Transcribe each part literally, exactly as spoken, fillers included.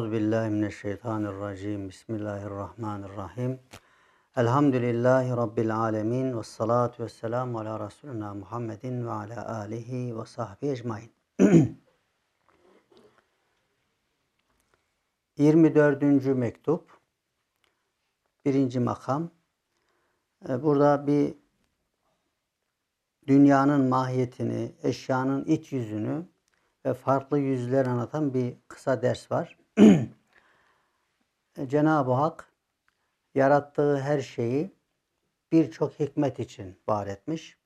Euzubillahimineşşeytanirracim. Bismillahirrahmanirrahim. Elhamdülillahi Rabbil alemin. Vessalatu vesselamu ala Resulina Muhammedin ve ala alihi ve sahbihi ecmain. yirmi dördüncü mektup. Birinci makam. Burada bir dünyanın mahiyetini, eşyanın iç yüzünü ve farklı yüzler anlatan bir kısa ders var. Cenab-ı Hak yarattığı her şeyi birçok hikmet için var etmiş.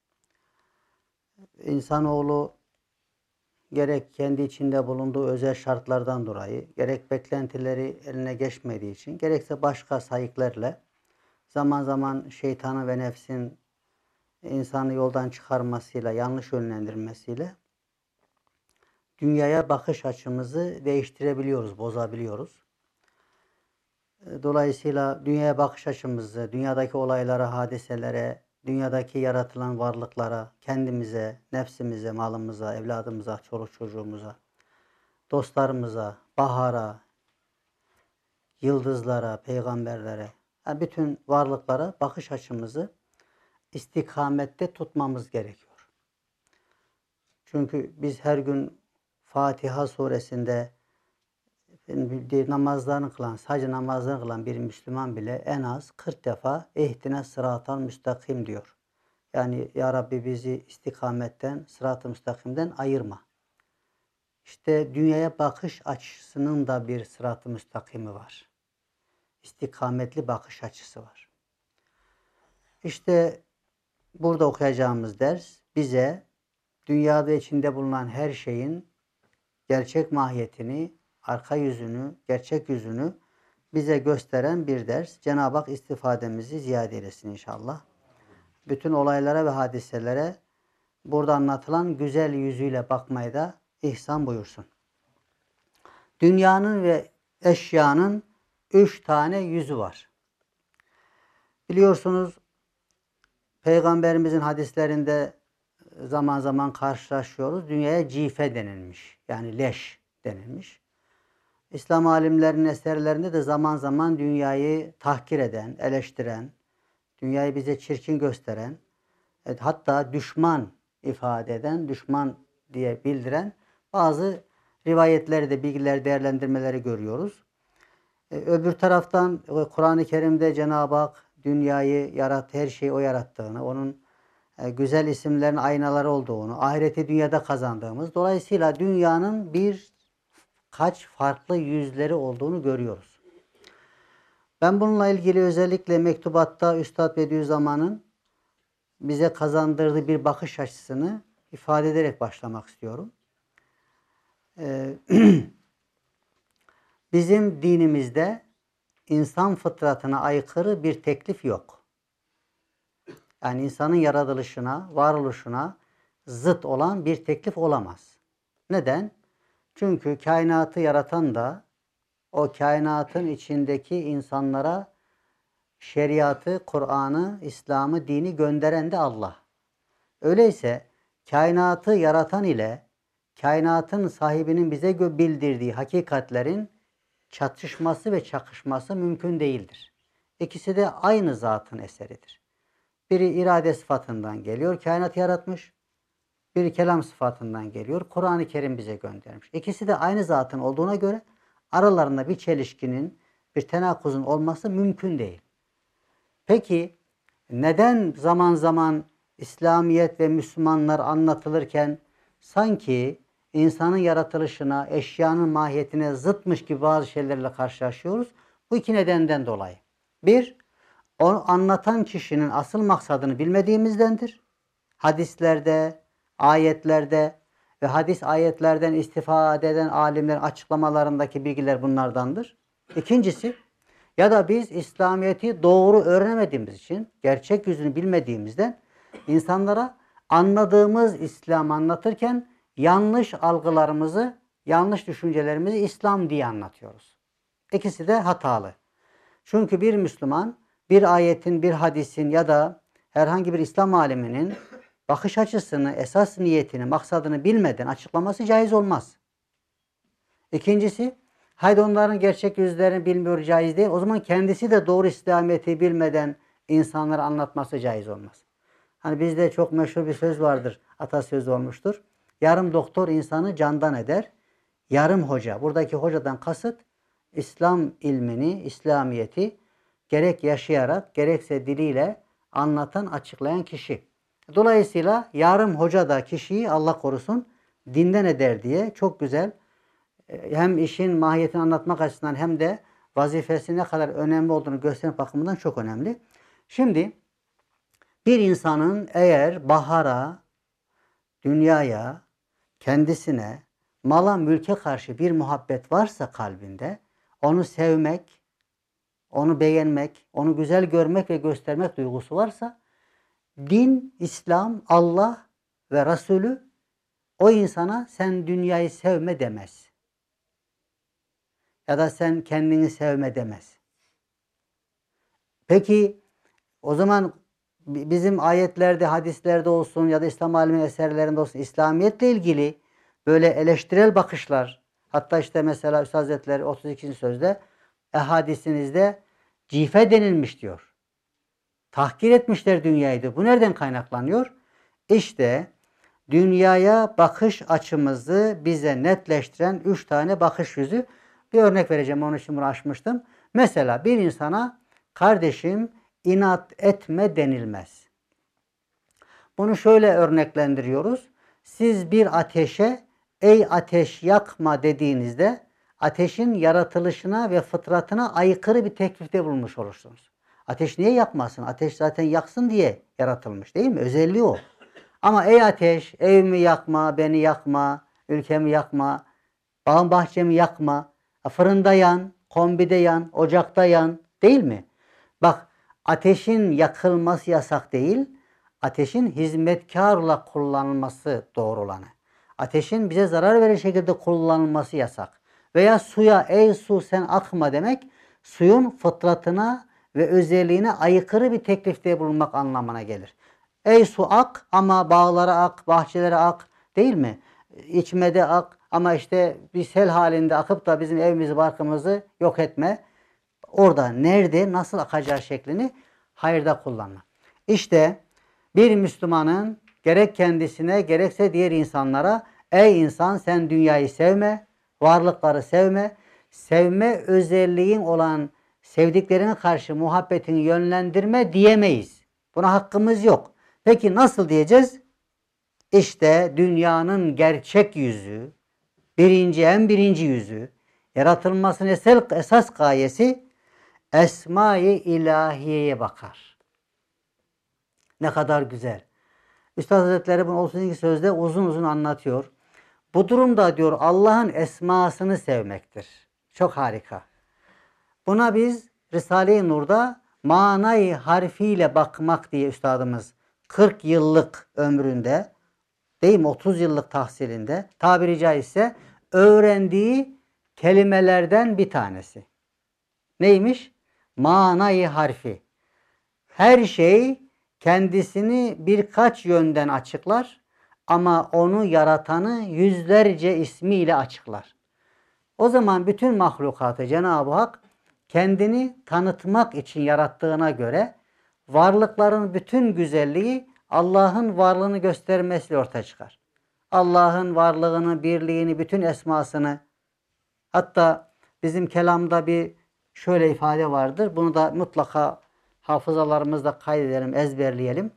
İnsanoğlu gerek kendi içinde bulunduğu özel şartlardan dolayı, gerek beklentileri eline geçmediği için, gerekse başka sayıklarla zaman zaman şeytanın ve nefsin insanı yoldan çıkarmasıyla, yanlış yönlendirmesiyle dünyaya bakış açımızı değiştirebiliyoruz, bozabiliyoruz. Dolayısıyla dünyaya bakış açımızı, dünyadaki olaylara, hadiselere, dünyadaki yaratılan varlıklara, kendimize, nefsimize, malımıza, evladımıza, çoluk çocuğumuza, dostlarımıza, bahara, yıldızlara, peygamberlere, yani bütün varlıklara bakış açımızı istikamette tutmamız gerekiyor. Çünkü biz her gün Fatiha suresinde namazlarını kılan, sadece namazlarını kılan bir Müslüman bile en az kırk defa ihdine sıratal müstakim diyor. Yani ya Rabbi bizi istikametten, sırat-ı müstakimden ayırma. İşte dünyaya bakış açısının da bir sırat-ı müstakimi var. İstikametli bakış açısı var. İşte burada okuyacağımız ders bize dünyada içinde bulunan her şeyin gerçek mahiyetini, arka yüzünü, gerçek yüzünü bize gösteren bir ders. Cenab-ı Hak istifademizi ziyade eylesin inşallah. Bütün olaylara ve hadiselere burada anlatılan güzel yüzüyle bakmayı da ihsan buyursun. Dünyanın ve eşyanın üç tane yüzü var. Biliyorsunuz Peygamberimizin hadislerinde zaman zaman karşılaşıyoruz. Dünyaya cife denilmiş. Yani leş denilmiş. İslam alimlerinin eserlerinde de zaman zaman dünyayı tahkir eden, eleştiren, dünyayı bize çirkin gösteren, hatta düşman ifade eden, düşman diye bildiren bazı rivayetleri de, bilgiler, değerlendirmeleri görüyoruz. Öbür taraftan Kur'an-ı Kerim'de Cenab-ı Hak dünyayı yarattı, her şeyi o yarattığını, onun güzel isimlerin aynaları olduğunu, ahireti dünyada kazandığımız, dolayısıyla dünyanın bir kaç farklı yüzleri olduğunu görüyoruz. Ben bununla ilgili özellikle mektubatta Üstad Bediüzzaman'ın bize kazandırdığı bir bakış açısını ifade ederek başlamak istiyorum. Ee, bizim dinimizde insan fıtratına aykırı bir teklif yok. Yani insanın yaratılışına, varoluşuna zıt olan bir teklif olamaz. Neden? Çünkü kainatı yaratan da o kainatın içindeki insanlara şeriatı, Kur'an'ı, İslam'ı, dini gönderen de Allah. Öyleyse kainatı yaratan ile kainatın sahibinin bize bildirdiği hakikatlerin çatışması ve çakışması mümkün değildir. İkisi de aynı zatın eseridir. Biri irade sıfatından geliyor, kainat yaratmış. Biri kelam sıfatından geliyor, Kur'an-ı Kerim bize göndermiş. İkisi de aynı zatın olduğuna göre aralarında bir çelişkinin, bir tenakuzun olması mümkün değil. Peki neden zaman zaman İslamiyet ve Müslümanlar anlatılırken sanki insanın yaratılışına, eşyanın mahiyetine zıtmış gibi bazı şeylerle karşılaşıyoruz? Bu iki nedenden dolayı. Bir, o anlatan kişinin asıl maksadını bilmediğimizdendir. Hadislerde, ayetlerde ve hadis ayetlerden istifade eden alimlerin açıklamalarındaki bilgiler bunlardandır. İkincisi, ya da biz İslamiyet'i doğru öğrenemediğimiz için, gerçek yüzünü bilmediğimizden insanlara anladığımız İslam anlatırken yanlış algılarımızı, yanlış düşüncelerimizi İslam diye anlatıyoruz. İkisi de hatalı. Çünkü bir Müslüman bir ayetin, bir hadisin ya da herhangi bir İslam aliminin bakış açısını, esas niyetini, maksadını bilmeden açıklaması caiz olmaz. İkincisi, Haydi onların gerçek yüzlerini bilmiyor, caiz değil. O zaman kendisi de doğru İslamiyet'i bilmeden insanlara anlatması caiz olmaz. Hani bizde çok meşhur bir söz vardır. Atasözü olmuştur. Yarım doktor insanı candan eder. Yarım hoca. Buradaki hocadan kasıt İslam ilmini, İslamiyet'i gerek yaşayarak gerekse diliyle anlatan, açıklayan kişi. Dolayısıyla yarım hoca da kişiyi Allah korusun dinden eder diye çok güzel hem işin mahiyetini anlatmak açısından hem de vazifesi ne kadar önemli olduğunu göstermek bakımından çok önemli. Şimdi bir insanın eğer bahara, dünyaya, kendisine, mala, mülke karşı bir muhabbet varsa kalbinde, onu sevmek, onu beğenmek, onu güzel görmek ve göstermek duygusu varsa, din, İslam, Allah ve Resulü o insana sen dünyayı sevme demez. Ya da sen kendini sevme demez. Peki o zaman bizim ayetlerde, hadislerde olsun ya da İslam aliminin eserlerinde olsun İslamiyetle ilgili böyle eleştirel bakışlar, hatta işte mesela Üstad Hazretleri otuz ikinci sözde ehadisinizde cife denilmiş diyor. Tahkir etmişler dünyayı. Bu nereden kaynaklanıyor? İşte dünyaya bakış açımızı bize netleştiren üç tane bakış yüzü. Bir örnek vereceğim, onun için bunu açmıştım. Mesela bir insana kardeşim inat etme denilmez. Bunu şöyle örneklendiriyoruz. Siz bir ateşe ey ateş yakma dediğinizde ateşin yaratılışına ve fıtratına aykırı bir teklifte bulunmuş olursunuz. Ateş niye yakmasın? Ateş zaten yaksın diye yaratılmış değil mi? Özelliği o. Ama ey ateş evimi yakma, beni yakma, ülkemi yakma, bağım bahçemi yakma, fırında yan, kombide yan, ocakta yan değil mi? Bak ateşin yakılması yasak değil, ateşin hizmetkarla kullanılması doğru olanı. Ateşin bize zarar verir şekilde kullanılması yasak. Veya suya ey su sen akma demek suyun fıtratına ve özelliğine aykırı bir teklifte bulunmak anlamına gelir. Ey su ak ama bağlara ak, bahçelere ak değil mi? İçmede ak ama işte bir sel halinde akıp da bizim evimizi, barkımızı yok etme. Orada nerede, nasıl akacağı şeklini hayırda kullanma. İşte bir Müslümanın gerek kendisine gerekse diğer insanlara ey insan sen dünyayı sevme, varlıkları sevme, sevme özelliğin olan sevdiklerine karşı muhabbetini yönlendirme diyemeyiz. Buna hakkımız yok. Peki nasıl diyeceğiz? İşte dünyanın gerçek yüzü, birinci en birinci yüzü, yaratılmasının esas, esas gayesi Esma-i İlahiye'ye bakar. Ne kadar güzel. Üstad Hazretleri bunu otuz iki sözde uzun uzun anlatıyor. Bu durumda diyor Allah'ın esmasını sevmektir. Çok harika. Buna biz Risale-i Nur'da manayı harfiyle bakmak diye üstadımız kırk yıllık ömründe değil mi otuz yıllık tahsilinde tabiri caizse öğrendiği kelimelerden bir tanesi. Neymiş? Manayı harfi. Her şey kendisini birkaç yönden açıklar ama onu yaratanı yüzlerce ismiyle açıklar. O zaman bütün mahlukatı Cenab-ı Hak kendini tanıtmak için yarattığına göre varlıkların bütün güzelliği Allah'ın varlığını göstermesiyle ortaya çıkar. Allah'ın varlığını, birliğini, bütün esmasını, hatta bizim kelamda bir şöyle ifade vardır. Bunu da mutlaka hafızalarımızda kaydedelim, ezberleyelim.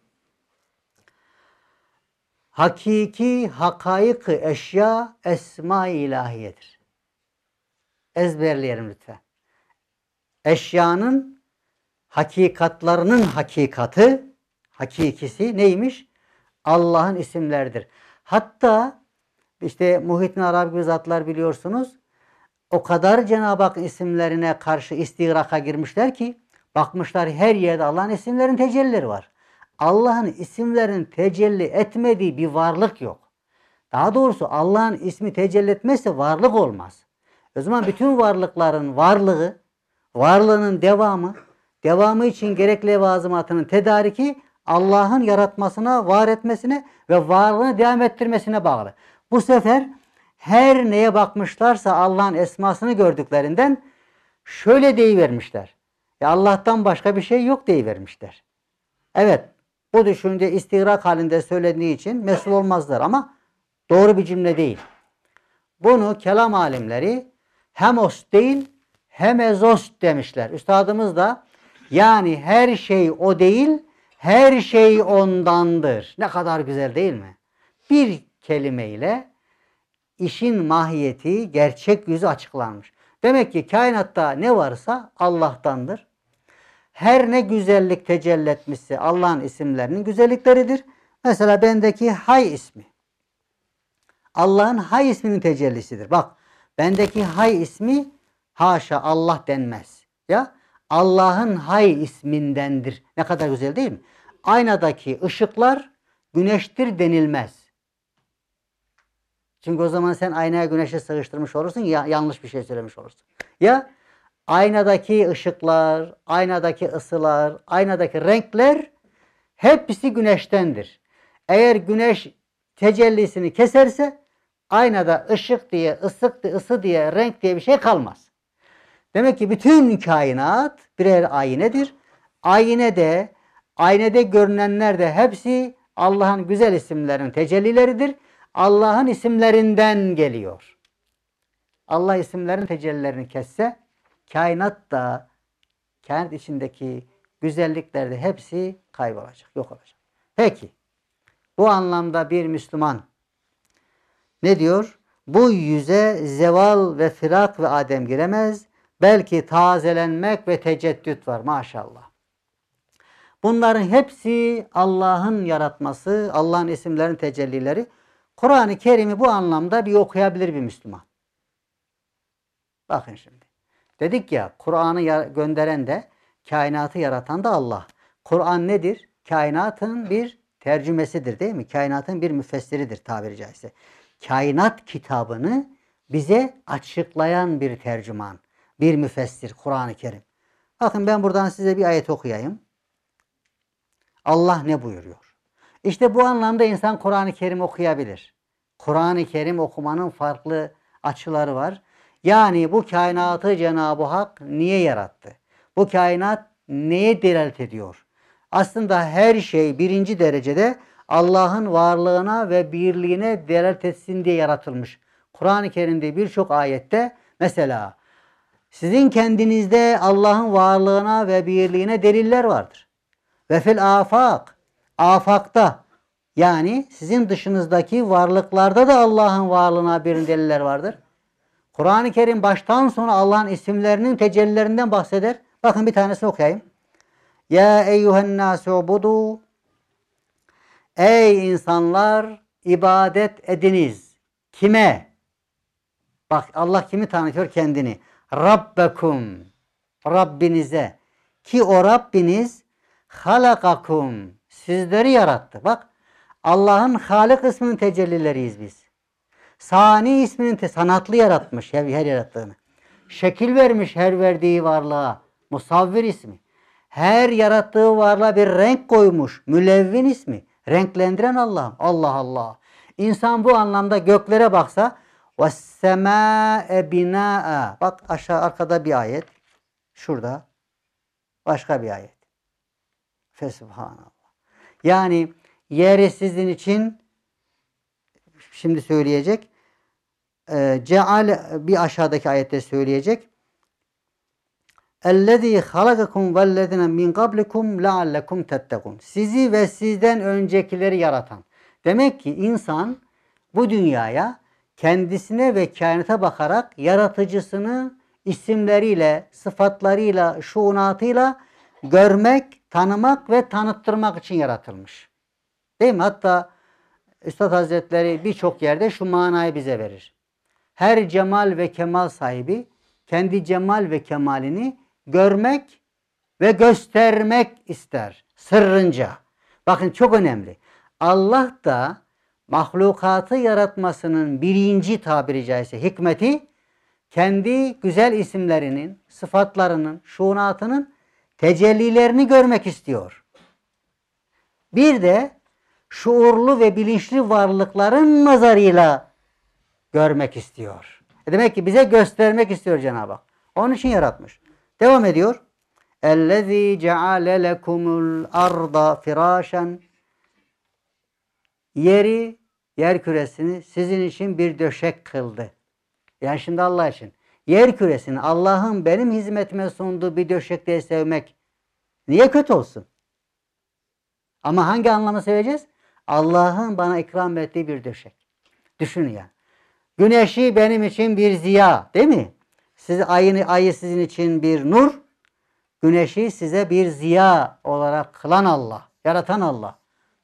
Hakiki hakaik eşya esma-i ilahiyedir. Ezberleyelim lütfen. Eşyanın hakikatlarının hakikati, hakikisi neymiş? Allah'ın isimleridir. Hatta işte Muhittin Arabi gibi zatlar biliyorsunuz, o kadar Cenab-ı Hak isimlerine karşı istigraka girmişler ki bakmışlar her yerde Allah'ın isimlerinin tecellileri var. Allah'ın isimlerin tecelli etmediği bir varlık yok. Daha doğrusu Allah'ın ismi tecelli etmezse varlık olmaz. O zaman bütün varlıkların varlığı, varlığının devamı, devamı için gerekli levazımatının tedariki Allah'ın yaratmasına, var etmesine ve varlığını devam ettirmesine bağlı. Bu sefer her neye bakmışlarsa Allah'ın esmasını gördüklerinden şöyle deyivermişler. Ya Allah'tan başka bir şey yok deyivermişler. Evet, bu düşünce istigrak halinde söylediği için mesul olmazlar ama doğru bir cümle değil. Bunu kelam alimleri hemos değil hemezos demişler. Üstadımız da yani her şey o değil, her şey ondandır. Ne kadar güzel değil mi? Bir kelimeyle işin mahiyeti, gerçek yüzü açıklanmış. Demek ki kainatta ne varsa Allah'tandır. Her ne güzellik tecelli etmişse Allah'ın isimlerinin güzellikleridir. Mesela bendeki Hay ismi Allah'ın Hay isminin tecellisidir. Bak, bendeki Hay ismi haşa Allah denmez. Ya Allah'ın Hay ismindendir. Ne kadar güzel değil mi? Aynadaki ışıklar güneştir denilmez. Çünkü o zaman sen aynaya güneşe sığıştırmış olursun, ya, yanlış bir şey söylemiş olursun. Ya aynadaki ışıklar, aynadaki ısılar, aynadaki renkler hepsi güneştendir. Eğer güneş tecellisini keserse aynada ışık diye, ısık diye, ısı diye, renk diye bir şey kalmaz. Demek ki bütün kainat birer aynedir. Ayne de, aynede görünenler de hepsi Allah'ın güzel isimlerinin tecellileridir. Allah'ın isimlerinden geliyor. Allah isimlerin tecellilerini kesse kainat da, kainat içindeki güzellikler de hepsi kaybolacak, yok olacak. Peki, bu anlamda bir Müslüman ne diyor? Bu yüze zeval ve firak ve adem giremez. Belki tazelenmek ve teceddüt var maşallah. Bunların hepsi Allah'ın yaratması, Allah'ın isimlerin tecellileri. Kur'an-ı Kerim'i bu anlamda bir okuyabilir bir Müslüman. Bakın şimdi. Dedik ya, Kur'an'ı gönderen de, kainatı yaratan da Allah. Kur'an nedir? Kainatın bir tercümesidir değil mi? Kainatın bir müfessiridir tabiri caizse. Kainat kitabını bize açıklayan bir tercüman, bir müfessir Kur'an-ı Kerim. Bakın ben buradan size bir ayet okuyayım. Allah ne buyuruyor? İşte bu anlamda insan Kur'an-ı Kerim okuyabilir. Kur'an-ı Kerim okumanın farklı açıları var. Yani bu kainatı Cenab-ı Hak niye yarattı? Bu kainat neye delalet ediyor? Aslında her şey birinci derecede Allah'ın varlığına ve birliğine delalet etsin diye yaratılmış. Kur'an-ı Kerim'de birçok ayette mesela sizin kendinizde Allah'ın varlığına ve birliğine deliller vardır. Ve fil afak, afakta yani sizin dışınızdaki varlıklarda da Allah'ın varlığına bir deliller vardır. Kur'an-ı Kerim baştan sona Allah'ın isimlerinin tecellilerinden bahseder. Bakın bir tanesini okuyayım. Ya eyyühen nâsûbudu, ey insanlar ibadet ediniz. Kime? Bak Allah kimi tanıtıyor? Kendini. Rabbekum, Rabbinize. Ki o Rabbiniz halakakum, sizleri yarattı. Bak Allah'ın Halik isminin tecellileriyiz biz. Sani isminin te sanatlı yaratmış her, her yarattığını. Şekil vermiş her verdiği varlığa. Musavvir ismi. Her yarattığı varlığa bir renk koymuş. Mülevvin ismi. Renklendiren Allah'ım. Allah Allah. İnsan bu anlamda göklere baksa وَالسَّمَاءَ بِنَاءً. Bak aşağı arkada bir ayet. Şurada. Başka bir ayet. Fesubhanallah. Yani yeri sizin için şimdi söyleyecek. Ceal bir aşağıdaki ayette söyleyecek. اَلَّذ۪ي خَلَقَكُمْ وَالَّذِينَ مِنْ قَبْلِكُمْ لَعَلَّكُمْ تَتَّقُونَ. Sizi ve sizden öncekileri yaratan. Demek ki insan bu dünyaya kendisine ve kainata bakarak yaratıcısını isimleriyle, sıfatlarıyla, şuunatıyla görmek, tanımak ve tanıttırmak için yaratılmış. Değil mi? Hatta Üstad Hazretleri birçok yerde şu manayı bize verir. Her cemal ve kemal sahibi kendi cemal ve kemalini görmek ve göstermek ister. Sırrınca. Bakın çok önemli. Allah da mahlukatı yaratmasının birinci tabiri caizse hikmeti kendi güzel isimlerinin, sıfatlarının, şuunatının tecellilerini görmek istiyor. Bir de şuurlu ve bilinçli varlıkların nazarıyla görmek istiyor. E demek ki bize göstermek istiyor Cenab-ı Hak. Onun için yaratmış. Devam ediyor. اَلَّذ۪ي جَعَلَ لَكُمُ الْاَرْضَ فِرَاشًا Yeri, yer küresini sizin için bir döşek kıldı. Yani şimdi Allah için. Yer küresini Allah'ın benim hizmetime sunduğu bir döşek diye sevmek niye kötü olsun? Ama hangi anlamda seveceğiz? Allah'ın bana ikram ettiği bir döşek. Düşünün ya. Güneşi benim için bir ziya, değil mi? Siz ayını ayı sizin için bir nur, güneşi size bir ziya olarak kılan Allah, yaratan Allah.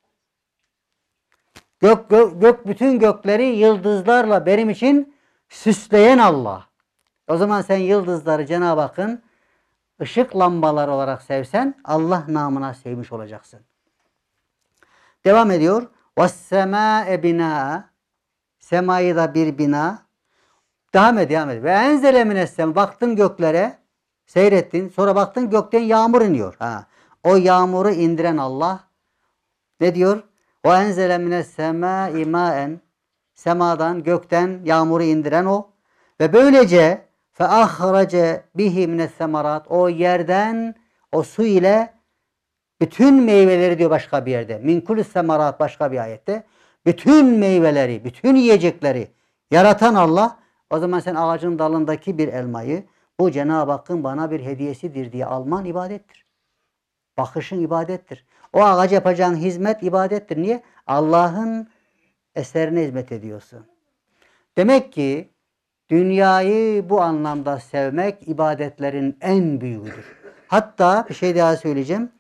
Gök, gök, gök bütün gökleri yıldızlarla benim için süsleyen Allah. O zaman sen yıldızları Cenab-ı Hakk'ın ışık lambaları olarak sevsen Allah namına sevmiş olacaksın. Devam ediyor. وَالسَّمَاءَ بِنَاءَ Semayı da bir bina. Devam et, devam et. Ve enzele minessem. Baktın göklere, seyrettin. Sonra baktın gökten yağmur iniyor. Ha. O yağmuru indiren Allah ne diyor? O enzele minessemâi mâen. Semadan, gökten yağmuru indiren o. Ve böylece fe ahrace bihi minessemerat. O yerden, o su ile bütün meyveleri diyor başka bir yerde. Min kulü semerat başka bir ayette. Bütün meyveleri, bütün yiyecekleri yaratan Allah, o zaman sen ağacın dalındaki bir elmayı bu Cenab-ı Hakk'ın bana bir hediyesidir diye alman ibadettir. Bakışın ibadettir. O ağaca yapacağın hizmet ibadettir. Niye? Allah'ın eserine hizmet ediyorsun. Demek ki dünyayı bu anlamda sevmek ibadetlerin en büyüğüdür. Hatta bir şey daha söyleyeceğim.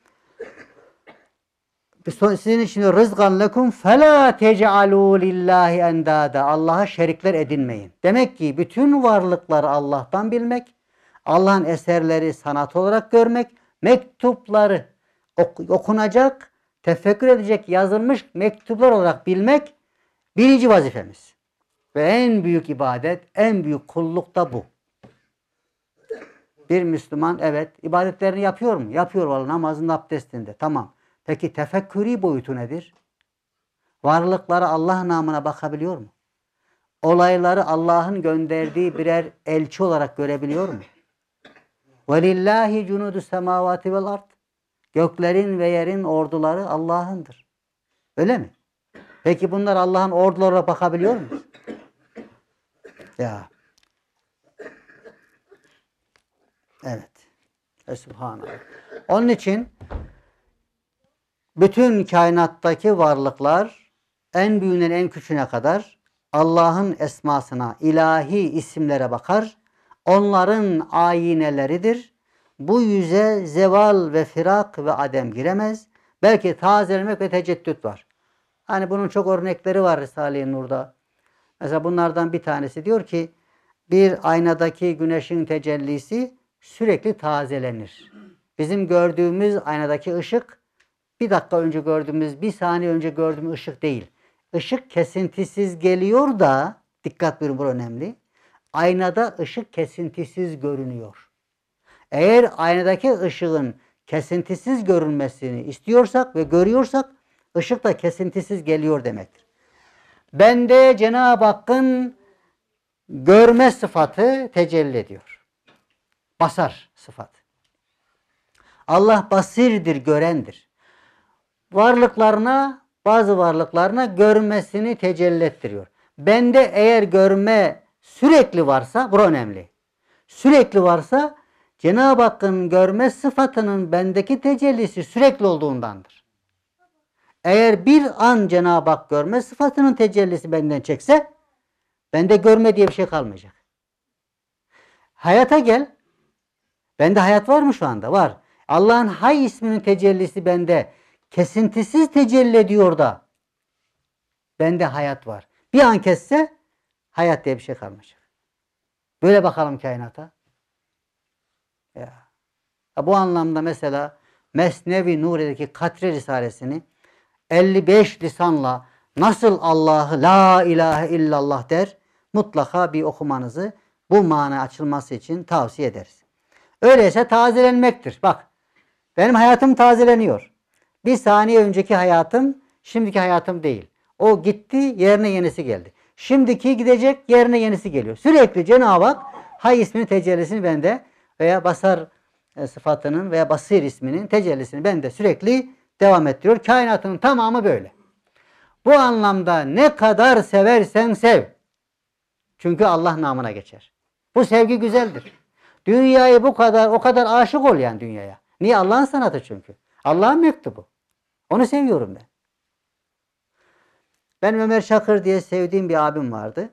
Sizin için rızkan lekum fela tec'alû lillahi endâda. Allah'a şerikler edinmeyin. Demek ki bütün varlıkları Allah'tan bilmek, Allah'ın eserleri sanat olarak görmek, mektupları ok okunacak, tefekkür edecek, yazılmış mektuplar olarak bilmek birinci vazifemiz. Ve en büyük ibadet, en büyük kulluk da bu. Bir Müslüman evet ibadetlerini yapıyor mu? Yapıyor vallahi namazında, abdestinde. Tamam. Peki tefekkürü boyutu nedir? Varlıkları Allah namına bakabiliyor mu? Olayları Allah'ın gönderdiği birer elçi olarak görebiliyor mu? وَلِلَّهِ جُنُودُ السَّمَاوَاتِ وَالْاَرْضِ Göklerin ve yerin orduları Allah'ındır. Öyle mi? Peki bunlar Allah'ın ordularına bakabiliyor mu? Ya. Evet. Subhanallah. Onun için bütün kainattaki varlıklar en büyüğünden en küçüğüne kadar Allah'ın esmasına, ilahi isimlere bakar. Onların ayineleridir. Bu yüze zeval ve firak ve adem giremez. Belki tazelemek ve teceddüt var. Hani bunun çok örnekleri var Risale-i Nur'da. Mesela bunlardan bir tanesi diyor ki bir aynadaki güneşin tecellisi sürekli tazelenir. Bizim gördüğümüz aynadaki ışık bir dakika önce gördüğümüz, bir saniye önce gördüğümüz ışık değil. Işık kesintisiz geliyor da, dikkat buyurun bu önemli. Aynada ışık kesintisiz görünüyor. Eğer aynadaki ışığın kesintisiz görünmesini istiyorsak ve görüyorsak, ışık da kesintisiz geliyor demektir. Bende Cenab-ı Hakk'ın görme sıfatı tecelli ediyor. Basar sıfatı. Allah basirdir, görendir. Varlıklarına, bazı varlıklarına görmesini tecelli ettiriyor. Bende eğer görme sürekli varsa, bu önemli. Sürekli varsa Cenab-ı Hakk'ın görme sıfatının bendeki tecellisi sürekli olduğundandır. Eğer bir an Cenab-ı Hak görme sıfatının tecellisi benden çekse, bende görme diye bir şey kalmayacak. Hayata gel. Bende hayat var mı şu anda? Var. Allah'ın Hay isminin tecellisi bende kesintisiz tecelli ediyor da bende hayat var. Bir an kesse hayat diye bir şey kalmayacak. Böyle bakalım kainata. Ya. Bu anlamda mesela Mesnevi Nuri'deki Katre Risalesini elli beş lisanla nasıl Allah'ı la ilahe illallah der mutlaka bir okumanızı bu mana açılması için tavsiye ederiz. Öyleyse tazelenmektir. Bak benim hayatım tazeleniyor. Bir saniye önceki hayatım şimdiki hayatım değil. O gitti yerine yenisi geldi. Şimdiki gidecek, yerine yenisi geliyor. Sürekli Cenab-ı Hak hay isminin tecellisini bende veya basar e, sıfatının veya basir isminin tecellisini bende sürekli devam ettiriyor. Kainatın tamamı böyle. Bu anlamda ne kadar seversen sev. Çünkü Allah namına geçer. Bu sevgi güzeldir. Dünyayı bu kadar, o kadar aşık ol yani dünyaya. Niye? Allah'ın sanatı çünkü. Allah'ın mektubu. Onu seviyorum ben. Ben Ömer Çakır diye sevdiğim bir abim vardı.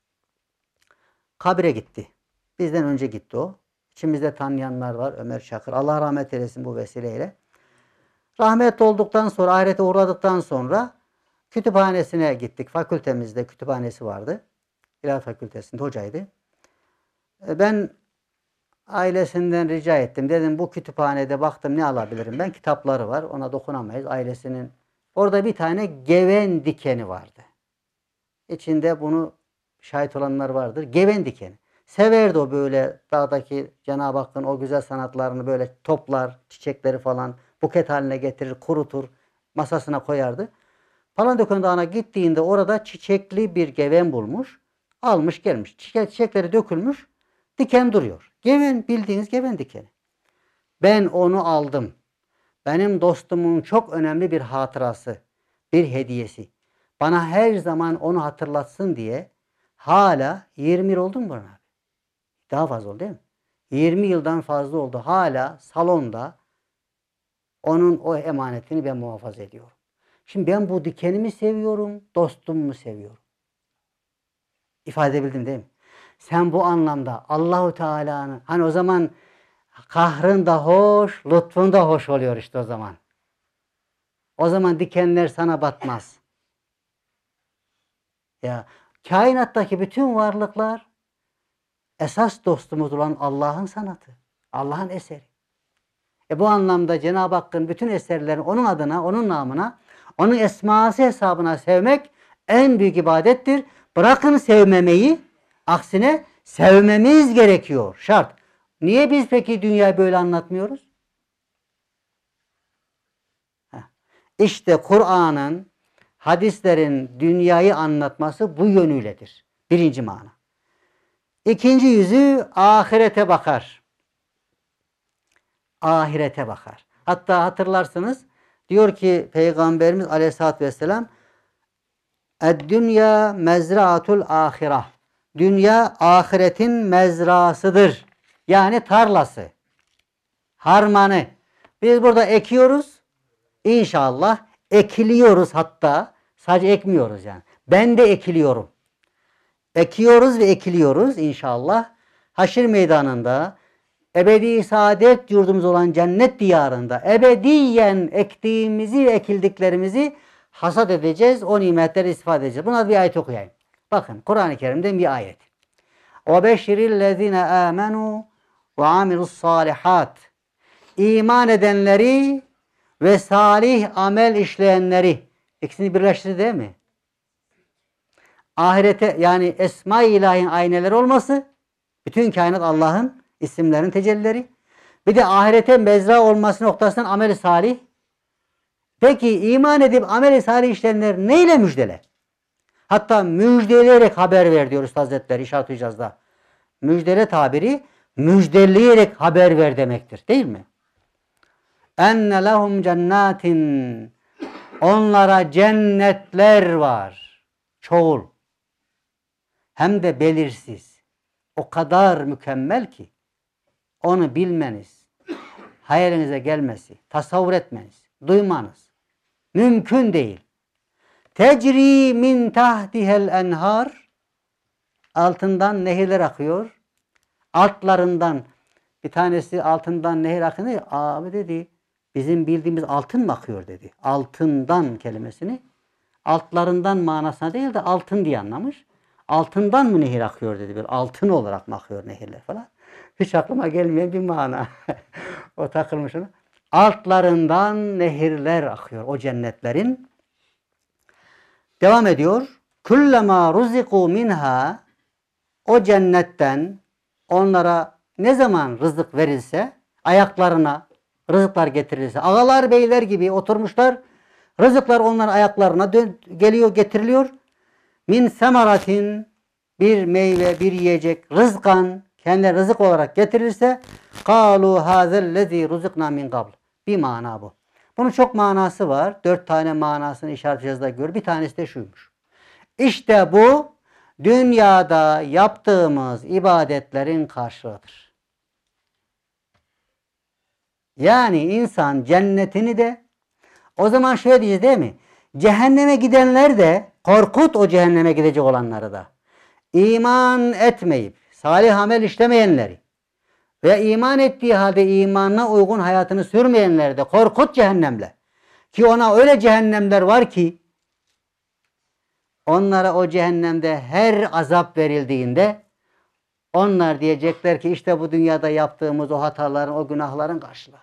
Kabre gitti. Bizden önce gitti o. İçimizde tanıyanlar var. Ömer Çakır. Allah rahmet eylesin bu vesileyle. Rahmet olduktan sonra, ahirete uğradıktan sonra kütüphanesine gittik. Fakültemizde kütüphanesi vardı. İlahiyat Fakültesi'nde hocaydı. Ben ailesinden rica ettim. Dedim bu kütüphanede baktım ne alabilirim? Ben kitapları var. Ona dokunamayız. Ailesinin. Orada bir tane geven dikeni vardı. İçinde bunu şahit olanlar vardır. Geven dikeni. Severdi o böyle dağdaki Cenab-ı Hakk'ın o güzel sanatlarını böyle toplar, çiçekleri falan buket haline getirir, kurutur, masasına koyardı. Palandöken Dağı'na gittiğinde orada çiçekli bir geven bulmuş. Almış gelmiş. Çiçek, çiçekleri dökülmüş. Diken duruyor. Geven, bildiğiniz geven dikeni. Ben onu aldım. Benim dostumun çok önemli bir hatırası, bir hediyesi. Bana her zaman onu hatırlatsın diye hala yirmi yıl oldu mu Burhan abi? Daha fazla oldu değil mi? yirmi yıldan fazla oldu. Hala salonda onun o emanetini ben muhafaza ediyorum. Şimdi ben bu dikenimi seviyorum, dostumu seviyorum. İfade edebildim değil mi? Sen bu anlamda Allahu Teala'nın hani o zaman kahrın da hoş, lütfun da hoş oluyor işte o zaman. O zaman dikenler sana batmaz. Ya kainattaki bütün varlıklar esas dostumuz olan Allah'ın sanatı. Allah'ın eseri. E bu anlamda Cenab-ı Hakk'ın bütün eserlerini onun adına, onun namına, onun esması hesabına sevmek en büyük ibadettir. Bırakın sevmemeyi, aksine sevmemiz gerekiyor. Şart. Niye biz peki dünyayı böyle anlatmıyoruz? Heh. İşte Kur'an'ın, hadislerin dünyayı anlatması bu yönüyledir. Birinci mana. İkinci yüzü ahirete bakar. Ahirete bakar. Hatta hatırlarsınız diyor ki Peygamberimiz Aleyhisselatü Vesselam "Ed-dünya mezraatul ahireh." Dünya ahiretin mezrasıdır. Yani tarlası. Harmanı. Biz burada ekiyoruz. İnşallah ekiliyoruz hatta. Sadece ekmiyoruz yani. Ben de ekiliyorum. Ekiyoruz ve ekiliyoruz inşallah. Haşir meydanında ebedi saadet yurdumuz olan cennet diyarında ebediyen ektiğimizi ve ekildiklerimizi hasat edeceğiz. O nimetleri istifade edeceğiz. Buna bir ayet okuyayım. Bakın Kur'an-ı Kerim'den bir ayet. وَبَشِّرِ الَّذ۪ينَ آمَنُوا وَعَمِلُوا الصَّالِحَاتِ İman edenleri ve salih amel işleyenleri. İkisini birleştirdi değil mi? Ahirete yani Esma-i İlahi'nin ayneleri olması, bütün kainat Allah'ın isimlerin tecellileri. Bir de ahirete mezra olması noktasından amel-i salih. Peki iman edip amel-i salih işleyenler neyle müjdele? Hatta müjdeleyerek haber ver diyor Üstad Hazretleri İşaret-ı İcaz'da. Müjdele tabiri müjdeleyerek haber ver demektir. Değil mi? Enne lehum cennetin. Onlara cennetler var. Çoğul. Hem de belirsiz. O kadar mükemmel ki onu bilmeniz, hayalinize gelmesi, tasavvur etmeniz, duymanız mümkün değil. Tecri min tahtihel enhar. Altından nehirler akıyor. Altlarından bir tanesi altından nehir akıyor. Abi dedi bizim bildiğimiz altın mı akıyor dedi. Altından kelimesini altlarından manasına değil de altın diye anlamış. Altından mı nehir akıyor dedi. Bir altın olarak mı akıyor nehirler falan. Hiç aklıma gelmeyen bir mana. O takılmış ona. Altlarından nehirler akıyor o cennetlerin. Devam ediyor. Kullama ruziku minha. O cennetten onlara ne zaman rızık verilse, ayaklarına rızıklar getirilse, ağalar beyler gibi oturmuşlar, rızıklar onların ayaklarına dön geliyor, getiriliyor. min semaratin, bir meyve, bir yiyecek, rızkan, kendine rızık olarak getirirse kalu hazellezî ruzukna min qabl. Bir mana bu. Bunun çok manası var. Dört tane manasını işaret yazıda gör. Bir tanesi de şuymuş. İşte bu dünyada yaptığımız ibadetlerin karşılığıdır. Yani insan cennetini de, o zaman şöyle diyeceğiz değil mi? Cehenneme gidenler de korkut o cehenneme gidecek olanları da. İman etmeyip salih amel işlemeyenleri ve iman ettiği halde imanına uygun hayatını sürmeyenleri de korkut cehennemle. Ki ona öyle cehennemler var ki onlara o cehennemde her azap verildiğinde onlar diyecekler ki işte bu dünyada yaptığımız o hataların, o günahların karşılığı.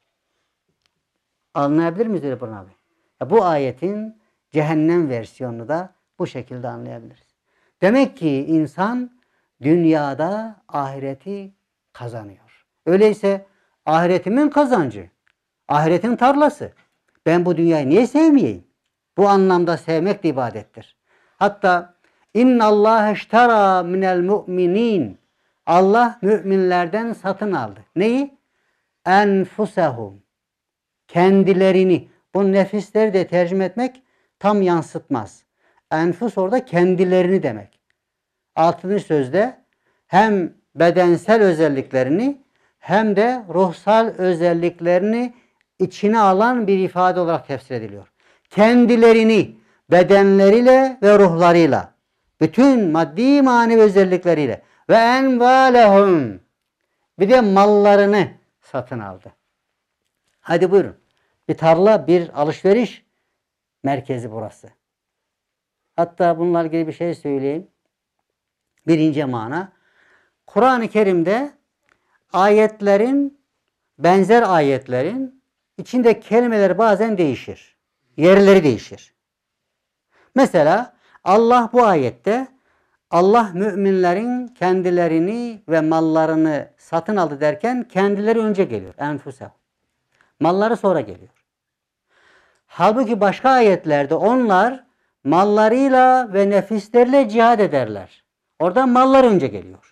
Anlayabilir miyiz öyle Burhan abi? Ya bu ayetin cehennem versiyonunu da bu şekilde anlayabiliriz. Demek ki insan dünyada ahireti kazanıyor. Öyleyse ahiretimin kazancı, ahiretin tarlası. Ben bu dünyayı niye sevmeyeyim? Bu anlamda sevmek de ibadettir. Hatta inna Allah iştara minel mu'minin. Allah müminlerden satın aldı. Neyi? Enfusehum. Kendilerini. Bu nefisleri de tercüme etmek tam yansıtmaz. Enfus orada kendilerini demek. Altıncı sözde hem bedensel özelliklerini hem de ruhsal özelliklerini içine alan bir ifade olarak tefsir ediliyor. Kendilerini bedenleriyle ve ruhlarıyla, bütün maddi manevi özellikleriyle ve envalehum, bir de mallarını satın aldı. Hadi buyurun. Bir tarla, bir alışveriş merkezi burası. Hatta bunlarla ilgili bir şey söyleyeyim. Birinci mana. Kur'an-ı Kerim'de ayetlerin, benzer ayetlerin içinde kelimeler bazen değişir. Yerleri değişir. Mesela Allah bu ayette Allah müminlerin kendilerini ve mallarını satın aldı derken kendileri önce geliyor. Enfusehum. Malları sonra geliyor. Halbuki başka ayetlerde onlar mallarıyla ve nefisleriyle cihad ederler. Oradan mallar önce geliyor.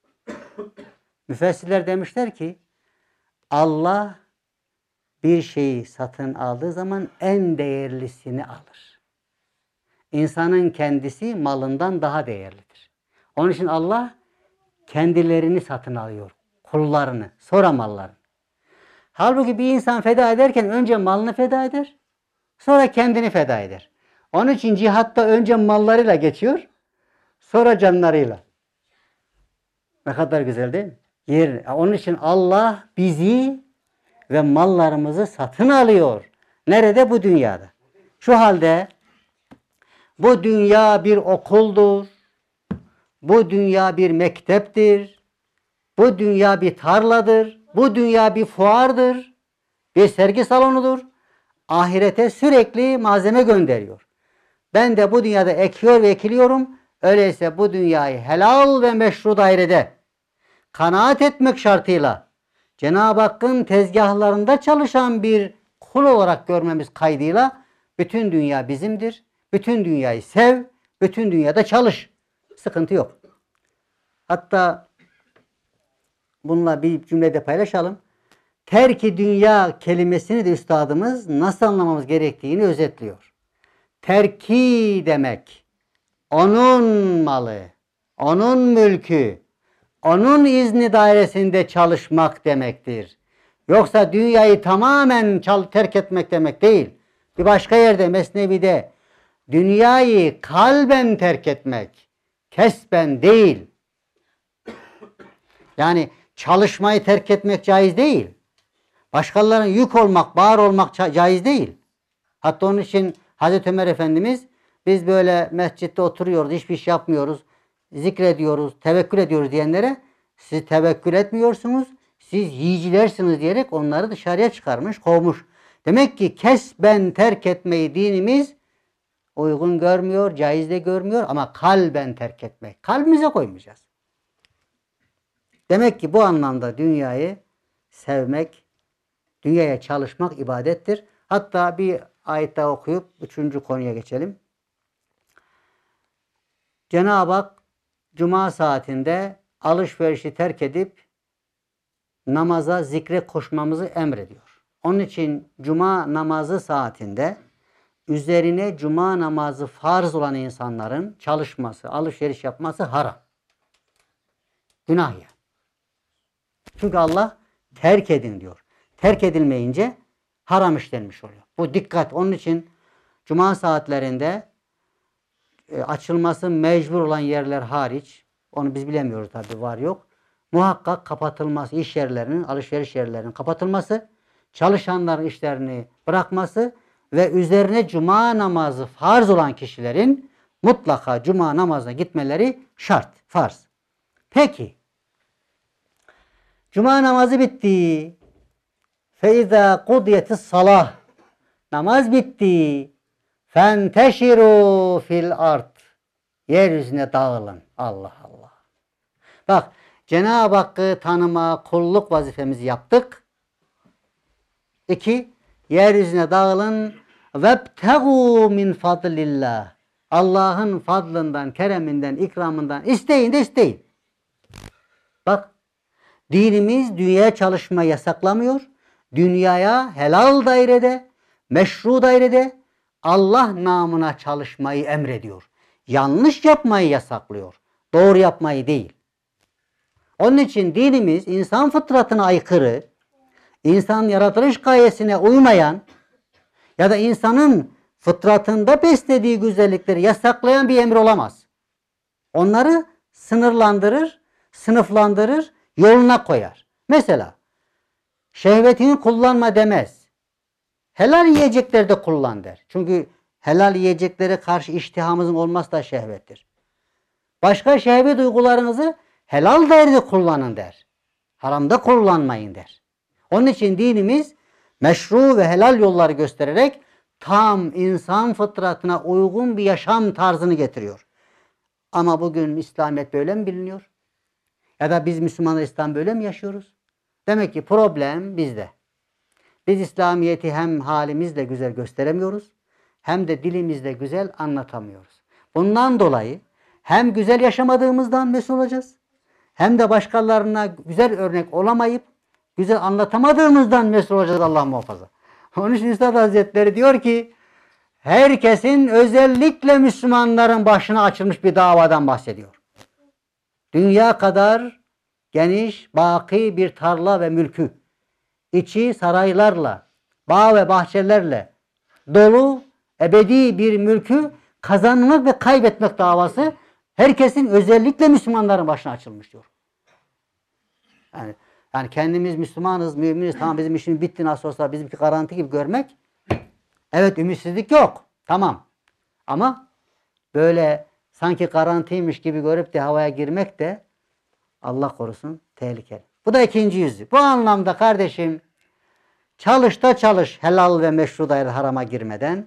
Müfessirler demişler ki Allah bir şeyi satın aldığı zaman en değerlisini alır. İnsanın kendisi malından daha değerlidir. Onun için Allah kendilerini satın alıyor. Kullarını, sonra mallarını. Halbuki bir insan feda ederken önce malını feda eder, sonra kendini feda eder. Onun için cihatta önce mallarıyla geçiyor, sonra canlarıyla. Ne kadar güzel değil mi? Yer. Onun için Allah bizi ve mallarımızı satın alıyor. Nerede? Bu dünyada. Şu halde bu dünya bir okuldur. Bu dünya bir mekteptir. Bu dünya bir tarladır. Bu dünya bir fuardır. Bir sergi salonudur. Ahirete sürekli malzeme gönderiyor. Ben de bu dünyada ekiyor ve ekiliyorum. Öyleyse bu dünyayı helal ve meşru dairede kanaat etmek şartıyla Cenab-ı Hakk'ın tezgahlarında çalışan bir kul olarak görmemiz kaydıyla bütün dünya bizimdir. Bütün dünyayı sev, bütün dünyada çalış. Sıkıntı yok. Hatta bununla bir cümlede paylaşalım. Terk-i dünya kelimesini de üstadımız nasıl anlamamız gerektiğini özetliyor. Terki demek, onun malı, onun mülkü, onun izni dairesinde çalışmak demektir. Yoksa dünyayı tamamen terk etmek demek değil. Bir başka yerde Mesnevi'de dünyayı kalben terk etmek, kesben değil. Yani çalışmayı terk etmek caiz değil. Başkalarına yük olmak, bağır olmak caiz değil. Hatta onun için Hazreti Ömer Efendimiz biz böyle mescitte oturuyoruz, hiçbir iş yapmıyoruz, zikrediyoruz, tevekkül ediyoruz diyenlere siz tevekkül etmiyorsunuz, siz yiyicilersiniz diyerek onları dışarıya çıkarmış, kovmuş. Demek ki kesben terk etmeyi dinimiz uygun görmüyor, caiz de görmüyor ama kalben terk etmek. Kalbimize koymayacağız. Demek ki bu anlamda dünyayı sevmek, dünyaya çalışmak ibadettir. Hatta bir ayet daha okuyup üçüncü konuya geçelim. Cenab-ı Hak cuma saatinde alışverişi terk edip namaza, zikre koşmamızı emrediyor. Onun için cuma namazı saatinde üzerine cuma namazı farz olan insanların çalışması, alışveriş yapması haram. Günah ya. Çünkü Allah terk edin diyor. Terk edilmeyince haram işlenmiş oluyor. Bu dikkat. Onun için cuma saatlerinde e, açılması mecbur olan yerler hariç, onu biz bilemiyoruz tabii, var yok, muhakkak kapatılması, iş yerlerinin, alışveriş yerlerinin kapatılması, çalışanların işlerini bırakması ve üzerine cuma namazı farz olan kişilerin mutlaka cuma namazına gitmeleri şart, farz. Peki, cuma namazı bitti. فَاِذَا قُضْيَتِ الصَّلَاةِ Namaz bitti. فَانْتَشِرُوا fil ard. Yeryüzüne dağılın. Allah Allah. Bak, Cenab-ı Hakk'ı tanıma, kulluk vazifemizi yaptık. İki, yeryüzüne dağılın. وَابْتَغُوا min fadlillah. Allah'ın fadlından, kereminden, ikramından isteyin de isteyin. Bak, dinimiz dünyaya çalışmayı yasaklamıyor. Dünyaya helal dairede, meşru dairede Allah namına çalışmayı emrediyor. Yanlış yapmayı yasaklıyor. Doğru yapmayı değil. Onun için dinimiz insan fıtratına aykırı, insan yaratılış gayesine uymayan ya da insanın fıtratında beslediği güzellikleri yasaklayan bir emir olamaz. Onları sınırlandırır, sınıflandırır, yoluna koyar. Mesela şehvetini kullanma demez. Helal yiyeceklerde kullan der. Çünkü helal yiyeceklere karşı iştihamımızın olması da şehvettir. Başka şehvet duygularınızı helal dairede kullanın der. Haramda kullanmayın der. Onun için dinimiz meşru ve helal yolları göstererek tam insan fıtratına uygun bir yaşam tarzını getiriyor. Ama bugün İslamiyet böyle mi biliniyor? Ya da biz Müslümanlar İslam böyle mi yaşıyoruz? Demek ki problem bizde. Biz İslamiyet'i hem halimizle güzel gösteremiyoruz, hem de dilimizle güzel anlatamıyoruz. Bundan dolayı hem güzel yaşamadığımızdan mesul olacağız, hem de başkalarına güzel örnek olamayıp güzel anlatamadığımızdan mesul olacağız, Allah muhafaza. Onun için Üstad Hazretleri diyor ki, herkesin, özellikle Müslümanların başına açılmış bir davadan bahsediyor. Dünya kadar geniş, baki bir tarla ve mülkü, içi saraylarla, bağ ve bahçelerle dolu ebedi bir mülkü kazanmak ve kaybetmek davası herkesin, özellikle Müslümanların başına açılmış diyor. Yani, yani kendimiz Müslümanız, müminiz, tamam bizim işimiz bitti, nasıl olsa bizimki garanti gibi görmek, evet, ümitsizlik yok, tamam, ama böyle sanki garantiymiş gibi görüp de havaya girmek de Allah korusun tehlikeli. Bu da ikinci yüzü. Bu anlamda kardeşim, çalış da çalış helal ve meşru dair harama girmeden.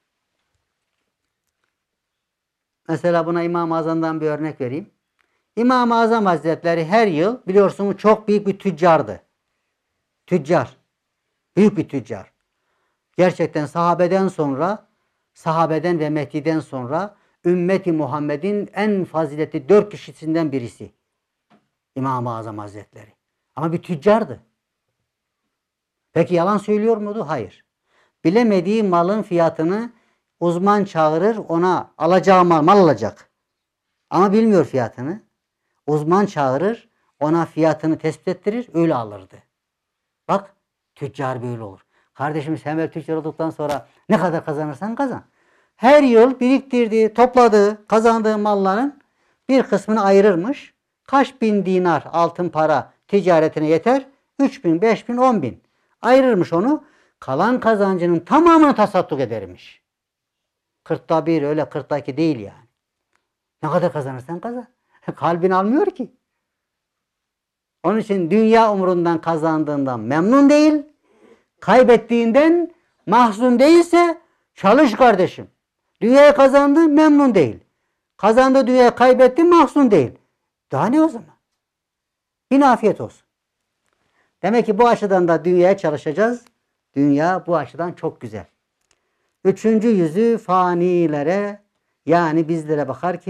Mesela buna İmam-ı Azam'dan bir örnek vereyim. İmam-ı Azam Hazretleri her yıl biliyorsunuz çok büyük bir tüccardı. Tüccar. Büyük bir tüccar. Gerçekten sahabeden sonra, sahabeden ve Mehdi'den sonra ümmeti Muhammed'in en faziletli dört kişisinden birisi. İmam-ı Azam Hazretleri. Ama bir tüccardı. Peki yalan söylüyor muydu? Hayır. Bilemediği malın fiyatını uzman çağırır, ona alacağı mal, mal alacak. Ama bilmiyor fiyatını. Uzman çağırır, ona fiyatını tespit ettirir, öyle alırdı. Bak, tüccar böyle olur. Kardeşim sen böyle tüccar olduktan sonra ne kadar kazanırsan kazan. Her yıl biriktirdiği, topladığı, kazandığı malların bir kısmını ayırırmış. Kaç bin dinar altın para ticaretine yeter? Üç bin, beş bin, on bin. Ayırırmış onu. Kalan kazancının tamamını tasadduk edermiş. Kırkta bir, öyle kırkta iki değil yani. Ne kadar kazanırsan kazan. Kalbin almıyor ki. Onun için dünya umurundan kazandığından memnun değil. Kaybettiğinden mahzun değilse çalış kardeşim. Dünyayı kazandı, memnun değil. Kazandı, dünyayı kaybetti, mahzun değil. Daha ne o zaman? Yine afiyet olsun. Demek ki bu açıdan da dünyaya çalışacağız. Dünya bu açıdan çok güzel. Üçüncü yüzü fanilere, yani bizlere bakar ki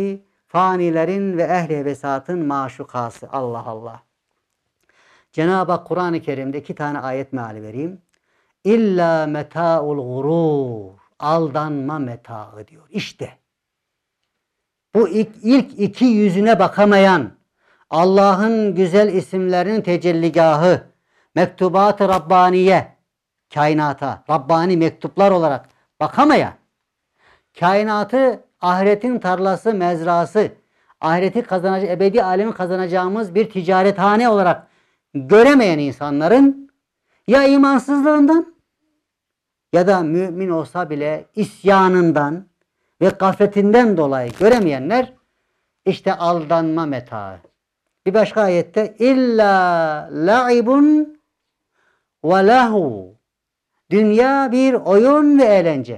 Fanilerin ve ehli hevesatın maşukası. Allah Allah. Cenab-ı Hak Kur'an-ı Kerim'de iki tane ayet meali vereyim. İlla meta'ul gurur. Aldanma metaı diyor. İşte. Bu ilk, ilk iki yüzüne bakamayan, Allah'ın güzel isimlerinin tecelligahı, mektubat-ı Rabbaniye, kainata, Rabbani mektuplar olarak bakamayan, kainatı ahiretin tarlası, mezrası, ahireti kazanacak, ebedi alemi kazanacağımız bir ticarethane olarak göremeyen insanların ya imansızlığından ya da mümin olsa bile isyanından ve gafletinden dolayı göremeyenler işte aldanma metaı. Bir başka ayette illa la'ibun ve lahu. Dünya bir oyun ve eğlence.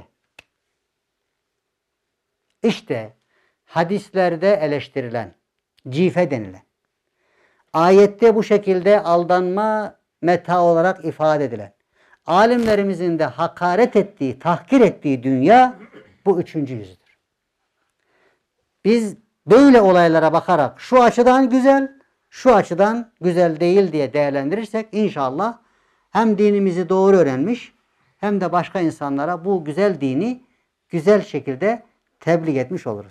İşte hadislerde eleştirilen, cife denilen, ayette bu şekilde aldanma meta olarak ifade edilen, alimlerimizin de hakaret ettiği, tahkir ettiği dünya bu üçüncü yüzüdür. Biz böyle olaylara bakarak şu açıdan güzel, şu açıdan güzel değil diye değerlendirirsek inşallah hem dinimizi doğru öğrenmiş hem de başka insanlara bu güzel dini güzel şekilde tebliğ etmiş oluruz.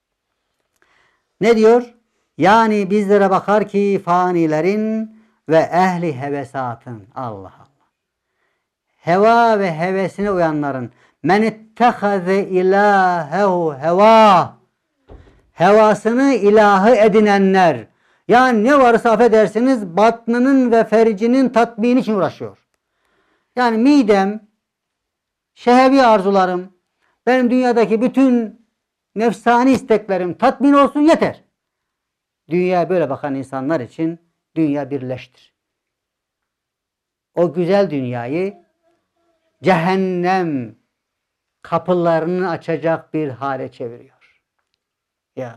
Ne diyor? Yani bizlere bakar ki fanilerin ve ehli hevesatın. Allah Allah. Heva ve hevesine uyanların men ittehaze ilahehu heva. Hevasını ilahı edinenler. Yani ne varsa affedersiniz batnının ve fercinin tatmini için uğraşıyor. Yani midem, şehevi arzularım, benim dünyadaki bütün nefsani isteklerim tatmin olsun yeter. Dünyaya böyle bakan insanlar için dünya birleştir. O güzel dünyayı cehennem kapılarını açacak bir hale çeviriyor. Ya.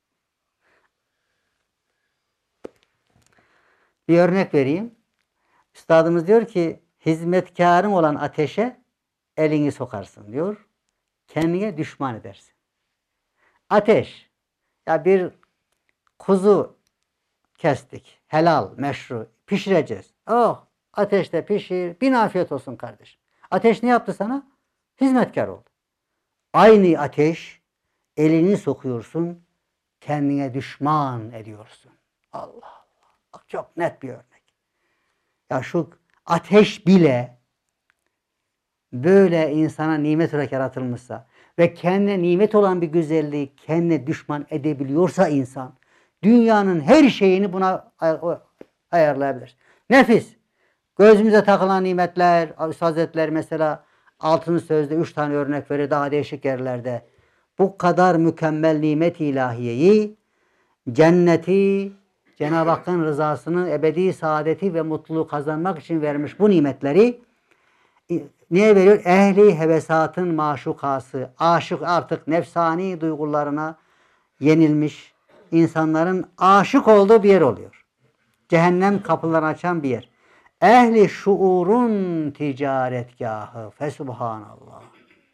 Bir örnek vereyim. Üstadımız diyor ki hizmetkarın olan ateşe elini sokarsın diyor. Kendine düşman edersin. Ateş. Ya bir kuzu kestik. Helal, meşru. Pişireceğiz. Oh, ateşte pişir. Bin afiyet olsun kardeşim. Ateş ne yaptı sana? Hizmetkar oldu. Aynı ateş elini sokuyorsun. Kendine düşman ediyorsun. Allah Allah. Bak çok net bir örnek. Ya şu ateş bile böyle insana nimet olarak yaratılmışsa ve kendine nimet olan bir güzelliği kendine düşman edebiliyorsa insan dünyanın her şeyini buna ayarlayabilir. Nefis. Gözümüze takılan nimetler, Üstad Hazretleri mesela altın sözde üç tane örnek verir daha değişik yerlerde. Bu kadar mükemmel nimet ilahiyeyi, cenneti, Cenab-ı Hakk'ın rızasını, ebedi saadeti ve mutluluğu kazanmak için vermiş bu nimetleri neye veriyor? Ehli hevesatın maşukası, aşık artık nefsani duygularına yenilmiş insanların aşık olduğu bir yer oluyor. Cehennem kapılarını açan bir yer. Ehli şuurun ticaretgahı. Fesubhanallah.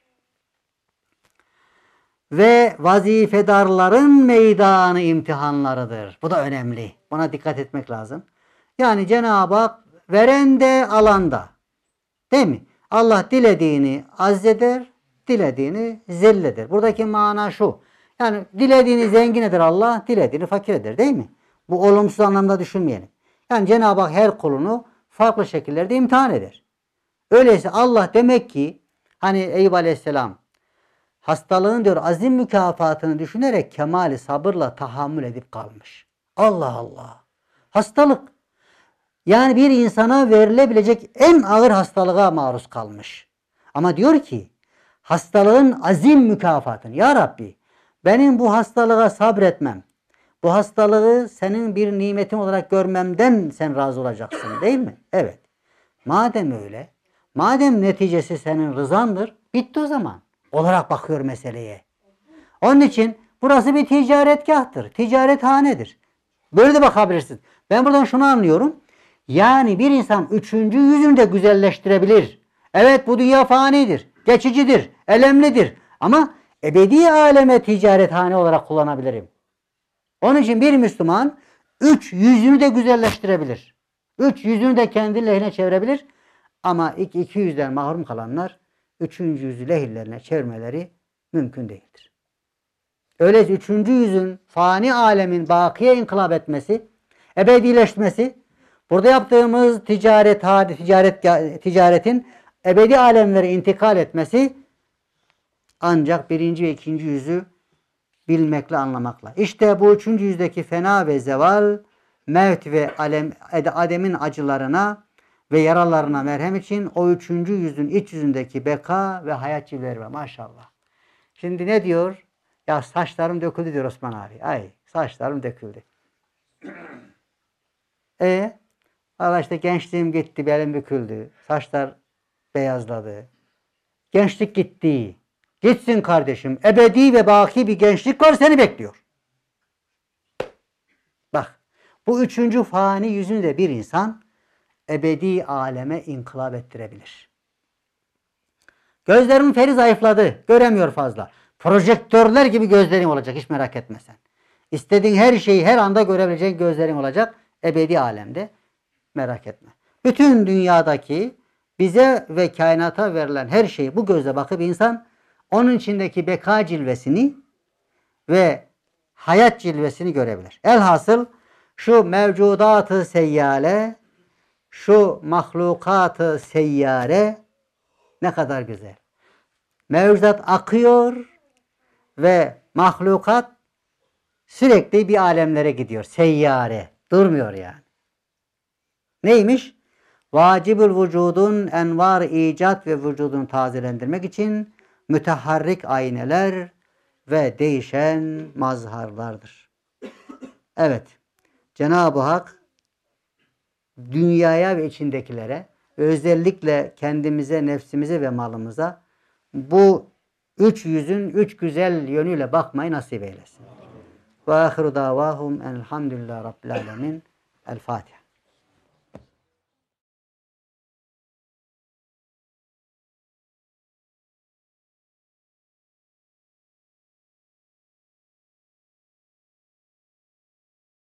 Ve vazifedarların meydanı imtihanlarıdır. Bu da önemli. Buna dikkat etmek lazım. Yani Cenab-ı Hak veren de alan da. Değil mi? Allah dilediğini azzeder, dilediğini zelleder. Buradaki mana şu. Yani dilediğini zengin eder Allah, dilediğini fakir eder. Değil mi? Bu olumsuz anlamda düşünmeyelim. Yani Cenab-ı Hak her kulunu farklı şekillerde imtihan eder. Öyleyse Allah demek ki hani Eyüp Aleyhisselam hastalığın diyor azim mükafatını düşünerek kemali sabırla tahammül edip kalmış. Allah Allah. Hastalık. Yani bir insana verilebilecek en ağır hastalığa maruz kalmış. Ama diyor ki hastalığın azim mükafatını. Ya Rabbi benim bu hastalığa sabretmem. Bu hastalığı senin bir nimetin olarak görmemden sen razı olacaksın değil mi? Evet. Madem öyle, madem neticesi senin rızandır, bitti o zaman. Olarak bakıyor meseleye. Onun için burası bir ticaretgahtır. Ticarethanedir. Böyle de bakabilirsiniz. Ben buradan şunu anlıyorum. Yani bir insan üçüncü yüzünü de güzelleştirebilir. Evet bu dünya fanidir, geçicidir, elemlidir. Ama ebedi aleme ticarethane olarak kullanabilirim. Onun için bir Müslüman üç yüzünü de güzelleştirebilir. Üç yüzünü de kendi lehine çevirebilir. Ama iki, iki yüzden mahrum kalanlar üçüncü yüzü lehirlerine çevirmeleri mümkün değildir. Öyleyse üçüncü yüzün fani alemin bakiye inkılap etmesi, ebedileşmesi, burada yaptığımız ticaret, hadi ticaret, ticaretin ebedi alemlere intikal etmesi ancak birinci ve ikinci yüzü bilmekle, anlamakla. İşte bu üçüncü yüzdeki fena ve zeval, mevt ve alem, ademin acılarına ve yaralarına merhem için o üçüncü yüzün iç yüzündeki beka ve hayat civleri var. Maşallah. Şimdi ne diyor? Ya saçlarım döküldü diyor Osman abi. Ay saçlarım döküldü. E valla işte gençliğim gitti, belim büküldü. Saçlar beyazladı. Gençlik gitti. Gitsin kardeşim. Ebedi ve baki bir gençlik var, seni bekliyor. Bak. Bu üçüncü fani yüzünü de bir insan ebedi aleme inkılap ettirebilir. Gözlerimin feri zayıfladı. Göremiyor fazla. Projektörler gibi gözlerin olacak. Hiç merak etme sen. İstediğin her şeyi her anda görebileceğin gözlerin olacak. Ebedi alemde. Merak etme. Bütün dünyadaki bize ve kainata verilen her şeyi bu gözle bakıp insan onun içindeki beka cilvesini ve hayat cilvesini görebilir. Elhasıl şu mevcudatı seyyale, şu mahlukatı seyyare ne kadar güzel. Mevcudat akıyor ve mahlukat sürekli bir alemlere gidiyor. Seyyare. Durmuyor yani. Neymiş? Vacibül vücudun envar icat ve vücudunu tazelendirmek için müteharrik ayneler ve değişen mazharlardır. Evet. Cenab-ı Hak dünyaya ve içindekilere ve özellikle kendimize, nefsimize ve malımıza bu üç yüzün üç güzel yönüyle bakmayı nasip eylesin. Ve ahiru davahum elhamdülillahi rabbil alemin. El Fatiha.